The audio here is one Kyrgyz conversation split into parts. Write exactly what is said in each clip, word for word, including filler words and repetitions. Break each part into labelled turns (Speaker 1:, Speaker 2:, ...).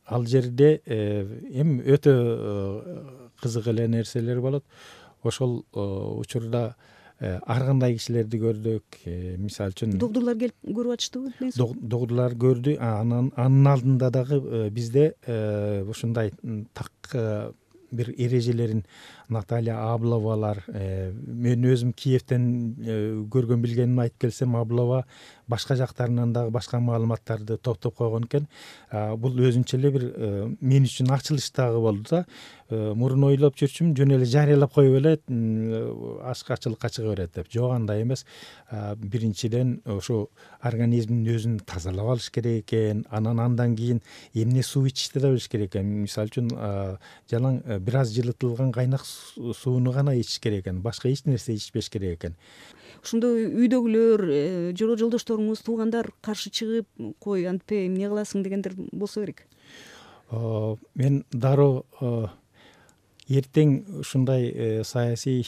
Speaker 1: ал жерде эми өтө кызык эле нерселер болот. Ошол учурда ар кандай кишилерди көрдүк. Мисалы үчүн
Speaker 2: догдурлар келип көрүп атыштыбы?
Speaker 1: Догдурлар көрдү. Анан анын алдында дагы бизде ушундай так бир эрежелерин Наталья Абловалар, мен өзүм Киевтен көргөн билгенимди айтып келсем, Аблова башка жактарынан дагы башка маалыматтарды топтоп койгон экен. Бул өзүнчө эле бир мен үчүн ачылыш дагы болду да. Мурун ойлоп жүрчүмүн, жөн эле жарыялап коюп элет, ачкачылыкка чыга берет деп. Жок, андай эмес. Биринчиден ошо организмдин өзүн тазалап алыш керек экен. Анан андан кийин эмне суу ичишти да билиш керек экен. Мисалы үчүн жалаң бир аз жылытылган кайнак сууну гана ичиш керек экен. Башка эч нерсе ичпеш керек экен.
Speaker 2: Ошондо үйдөгүлөр, жоло жолдошторуңуз, туугандар каршы чыгып, кой антпей эмне кыласың дегендер болсо керек.
Speaker 1: Мен дароо эртең ушундай саясий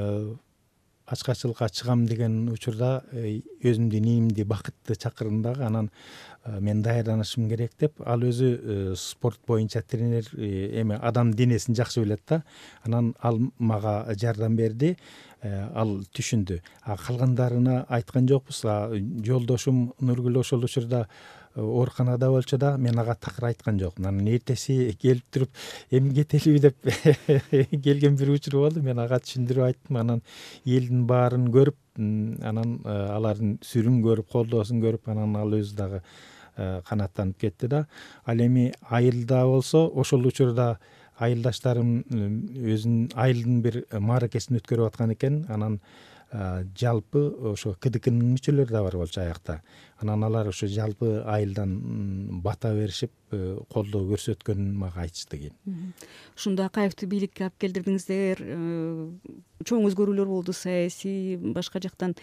Speaker 1: ачкачылыкка чыгам деген учурда өзүмдүн инимди Бакытты чакырдым дагы. Анан мен даярданышым керек деп, ал өзү спорт боюнча тренер, эми адам денесин жакшы билет да. Анан ал мага жардам берди. Ал түшүндү. А калгандарына айткан жокпуз. Жолдошум Нургүл ошол учурда ооруканада болчу да, мен ага такыр айткан жокмун. Анан эртеси келип туруп, эми кетелиби деп келген бир учур болду. Мен ага түшүндүрүп айттым. Анан элдин баарын көрүп, анан алардын сүрүн көрүп, колдоосун көрүп, анан ал өзү дагы канааттанып кетти да. Ал эми айылда болсо, ошол учурда айылдаштарым өзүнүн айылдын бир мааракесин өткөрүп аткан экен. Анан жалпы ошо КДКнын мүчөлөрү да бар болчу аякта. Анан алар ошо жалпы айылдан бата беришип, колдоо көрсөткөнүн мага айтышты кийин.
Speaker 2: Ошондо Акаевди бийликке алып келдирдиңиздер, чоң өзгөрүүлөр болду саясий, башка жактан.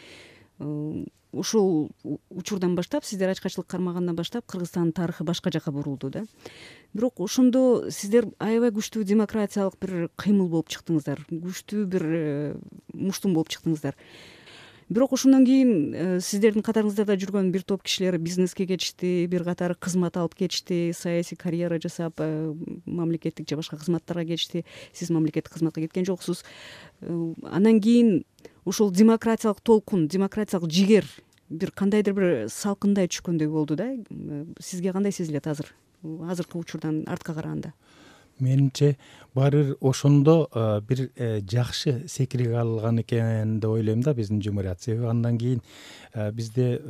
Speaker 2: Ушул учурдан баштап, сиздер ачкачылык кармагандан баштап, Кыргызстандын тарыхы башка жака бурулду да. Бирок ошондо сиздер аябай күчтүү демократиялык бир кыймыл болуп чыктыңыздар, күчтүү бир муштум болуп чыктыңыздар. Бирок ошондон кийин сиздердин катарыңыздарда жүргөн бир топ кишилер бизнеске кетишти, бир катары кызмат алып кетишти, саясий карьера жасап, мамлекеттик же башка кызматтарга кетишти. Сиз мамлекеттик кызматка кеткен жоксуз. Анан кийин ушул демократиялык толкун, демократиялык жигер бир кандайдыр бир салкындай түшкөндөй болду да. Сизге кандай сезилет азыр? Азыркы учурдан артка караганда?
Speaker 1: Менимче баары бир ошондо бир жакшы секирик алган экен деп ойлойм да биздин жумурат. Себеби андан кийин бизде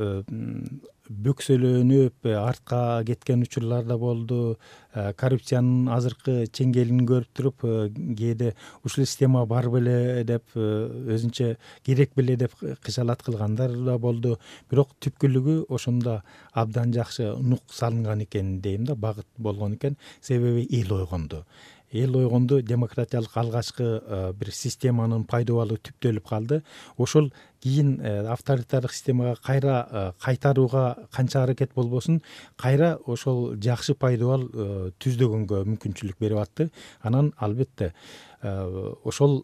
Speaker 1: бөксөлөнүп артка кеткен учурлар да болду. Коррупциянын азыркы чеңгелин көрүп туруп, кээде ушул система бар беле деп, өзүнчө керек беле деп кыжаалат кылгандар да болду. Бирок түпкүлүгү ошондо абдан жакшы нук салынган экен дейм да, багыт болгон экен. Себеби эл ойгонду. Эл ойгонду, демократиялык алгачкы бир системанын пайдубалы түптөлүп калды. Ошол кийин авторитардык системага кайра кайтарууга канча аракет болбосун, кайра ошол жакшы пайдубал түздөгөнгө мүмкүнчүлүк берип атты. Анан албетте ошол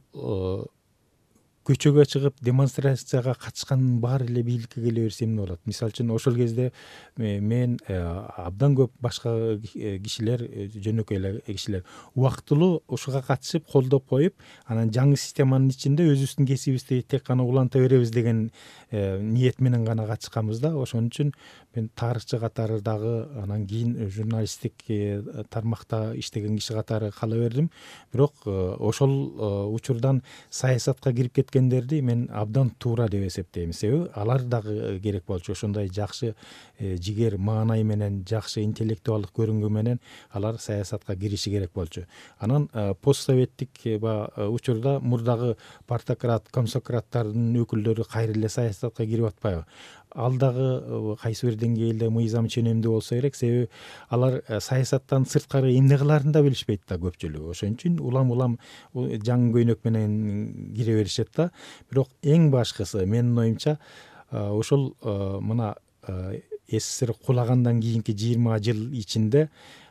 Speaker 1: көчөгө чыгып демонстрацияга катышкандын баары эле бийликке келе берсе эмне болот? Мисалы үчүн ошол кезде мен абдан көп башка кишилер, жөнөкөй эле кишилер убактылуу ушуга катышып, колдоп коюп, анан жаңы системанын ичинде өзүбүздүн кесибибизди тек гана уланта беребиз деген ниет менен гана катышканбыз да. Ошон үчүн мен тарыхчы катары дагы, анан кийин журналисттик тармакта иштеген киши катары кала бердим. Бирок ошол учурдан саясатка кирип кеткендерди мен абдан туура деп эсептейм. Себеби алар дагы керек болчу. Ошондой жакшы жигер, маанай менен, жакшы интеллектуалдык көрүнгү менен алар саясатка кириши керек болчу. Анан постсоветтик учурда мурдагы партократ, комсократтардын өкүлдөрү кайра эле саясатка кирип атпайбы? Ал дагы кайсы бир деңгээлде мыйзам ченемдүү болсо керек. Себеби алар саясаттан сырткары эмне кылаарын да билишпейт да көпчүлүгү. Ошон үчүн улам-улам жаңы көйнөк менен кире беришет да. Бирок эң башкысы менин оюмча ошол мына СССР кулагандан кийинки жыйырма жыл ичинде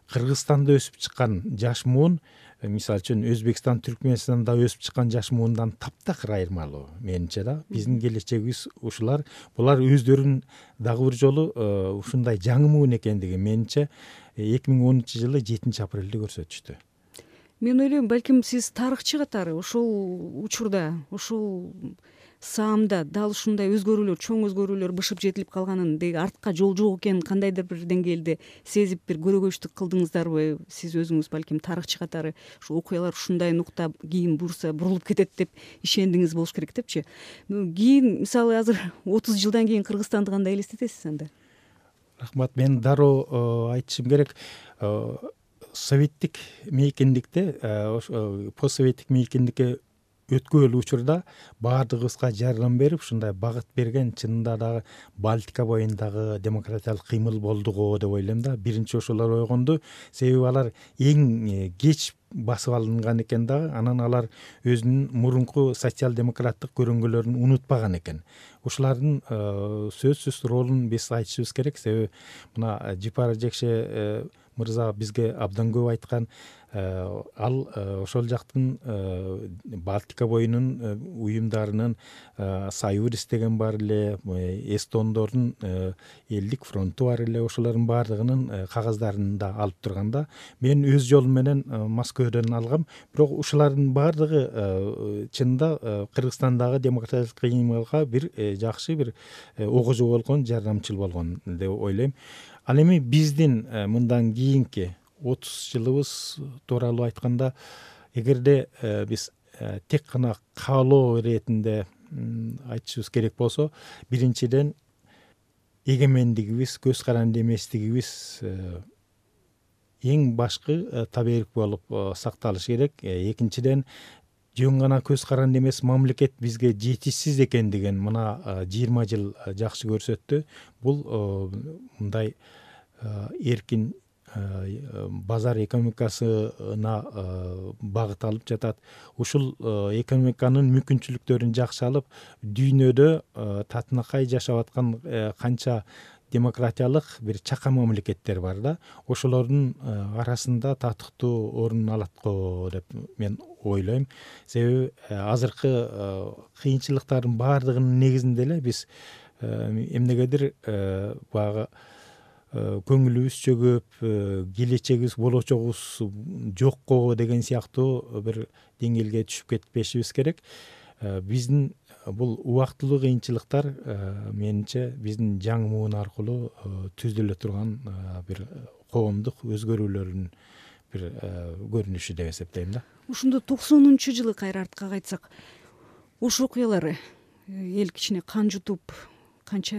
Speaker 1: Кыргызстанда өсүп чыккан жаш муун мисалы үчүн Өзбекстан, Түркмөнстанда өсүп чыккан жаш муундан таптакыр айырмалуу менимче да. Биздин келечегибиз ушулар. Булар өздөрүн дагы бир жолу ушундай жаңы муун экендиги менимче эки миң онунчу жылы жетинчи апрелде көрсөтүштү.
Speaker 2: Мен ойлойм, балким сиз тарыхчы катары ушул учурда, ушул саамда дал ушундай өзгөрүүлөр, чоң өзгөрүүлөр бышып жетилип калганын, деги артка жол жок экенин кандайдыр бир деңгээлде сезип бир көрөгөчтүк кылдыңыздарбы? Сиз өзүңүз балким тарыхчы катары ушу окуялар ушундай нукта кийин бурса бурулуп кетет деп ишендиңиз болуш керек депчи. Кийин мисалы азыр отуз жылдан кийин Кыргызстанды кандай элестетесиз анда?
Speaker 1: Рахмат. Мен дароо айтышым керек. Советтик мейкиндикте, постсоветтик мейкиндикке өткөн учурда баардыгыбызга жардам берип, ушундай багыт берген чынында дагы Балтика боюндагы демократиялык кыймыл болду го деп ойлойм да. Биринчи ошолор ойгонду. Себеби алар эң кеч басып алынган экен дагы. Анан алар өзүнүн мурунку социал-демократтык көрүнгөлөрүн унутпаган экен. Ушулардын сөзсүз ролун биз айтышыбыз керек. Себеби мына Жипара Жекше мырза бизге абдан көп айткан. Ал ошол жактын Балтика боюнун уюмдарынын Союз деген бар эле, эстондордун элдик фронту бар эле, ошолордун баардыгынын кагаздарын да алып турганда, мен өз жолум менен Москвадан алгам. Бирок ушулардын баардыгы чынында Кыргызстандагы демократиялык кыймылга бир жакшы бир огожо болгон, жардамчыл болгон деп ойлойм. Ал эми биздин мындан кийинки отуз жылыбыз тууралуу айтканда, эгерде биз тек гана каалоо иретинде айтышыбыз керек болсо, биринчиден эгемендигибиз, көз каранды эместигибиз эң башкы таберик болуп сакталыш керек. Экинчиден, жөн гана көз каранды эмес мамлекет бизге жетишсиз экендигин мына жыйырма жыл жакшы көрсөттү. Бул мындай эркин базар экономикасына багыт алып жатат. Ушул экономиканын мүмкүнчүлүктөрүн жакшы алып, дүйнөдө татынакай жашап аткан канча демократиялык бир чака мамлекеттер бар да. Ошолордун арасында татыктуу орун алат го деп мен ойлойм. Себеби азыркы кыйынчылыктардын баардыгынын негизинде эле биз эмнегедир баягы көңүлүбүз чөгөп, келечегибиз, болочогубуз жок го деген сыяктуу бир деңгээлге түшүп кетпешибиз керек. Биздин бул убактылуу кыйынчылыктар менимче биздин жаңы муун аркылуу түзүлө турган бир коомдук өзгөрүүлөрдүн бир көрүнүшү деп эсептейм да.
Speaker 2: Ушунда токсонунчу жылы кайра артка кайтсак, ошол окуялар эл кичине кан жутуп, канча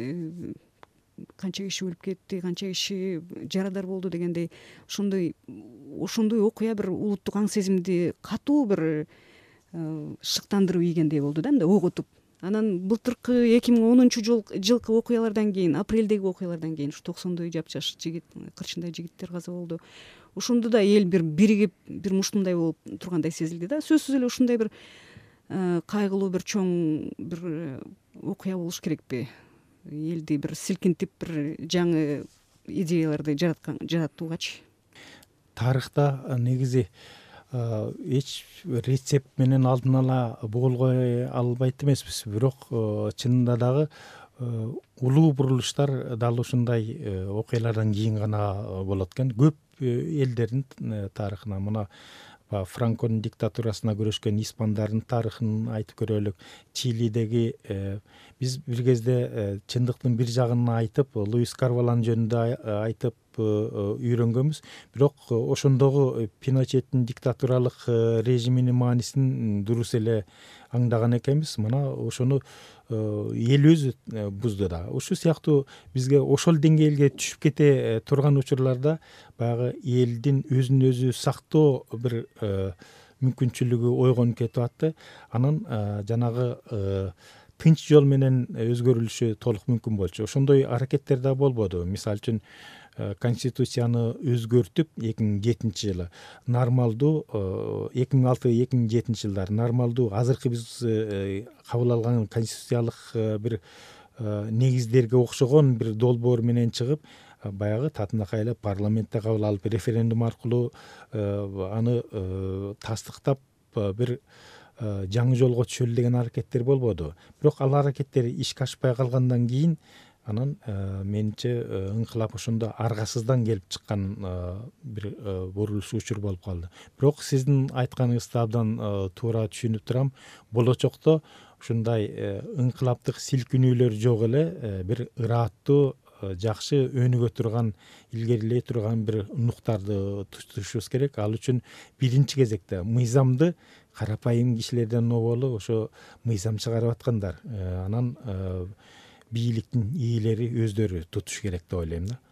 Speaker 2: канча киши өлүп кетти, канча киши жарадар болду дегендей, ошондой ошондой окуя бир улуттук аң сезимди катуу бир шыктандырып ийгендей болду да, мындай оготуп. Анан былтыркы эки миң онунчу жылкы окуялардан кийин, апрелдеги окуялардан кийин ушу токсондой жапжаш жигит, кырчындай жигиттер каза болду. Ошондо да эл бир биригип, бир муштумдай болуп тургандай сезилди да. Сөзсүз эле ушундай бир кайгылуу, бир чоң бир окуя болуш керекпи? Элди бир силкинтип, бир жаңы идеяларды жараткан жаратуугачы.
Speaker 1: Тарыхта негизи эч рецепт менен алдын ала болгой албайт эмеспиз. Бирок чынында дагы улуу бурулуштар дал ушундай окуялардан кийин гана болот экен. Көп элдердин тарыхына, мына Франконун диктатурасына күрөшкөн испандардын тарыхын айтып көрөлүк. Чилидеги биз бир кезде чындыктын бир жагын айтып, Луис Карвалан жөнүндө айтып үйрөнгөнбүз. Бирок ошондогу Пиночеттин диктатуралык режиминин маанисин дурус эле аңдаган экенбиз. Мына ошону эл өзү бузду да. Ушул сыяктуу бизге ошол деңгээлге түшүп кете турган учурларда баягы элдин өзүн өзү сактоо бир мүмкүнчүлүгү ойгонуп кетип атты. Анан жанагы тынч жол менен өзгөрүлүшү толук мүмкүн болчу. Ошондой аракеттер да болбоду. Мисалы үчүн конституцияны өзгөртүп эки миң жетинчи жылы нормалдуу, эки миң алты эки миң жетинчи жылдар нормалдуу азыркы биз кабыл алган конституциялык бир негиздерге окшогон бир долбоор менен чыгып, баягы татынакай эле парламентте кабыл алып референдум аркылуу аны тастыктап бир жаңы жолго түшөлү деген аракеттер болбоду. Бирок ал аракеттер ишке ашпай калгандан кийин анан менимче ыңкылап ошондо аргасыздан келип чыккан бир бурулуш учур болуп калды. Бирок сиздин айтканыңызды абдан туура түшүнүп турам. Болочокто ушундай ыңкылаптык силкинүүлөр жок эле бир ырааттуу жакшы өнүгө турган, илгерилей турган бир нуктарды тутушубуз керек. Ал үчүн биринчи кезекте мыйзамды карапайым кишилерден оболу ошо мыйзам чыгарып аткандар, анан бийликтин ээлери өздөрү тутуш керек деп ойлойм да.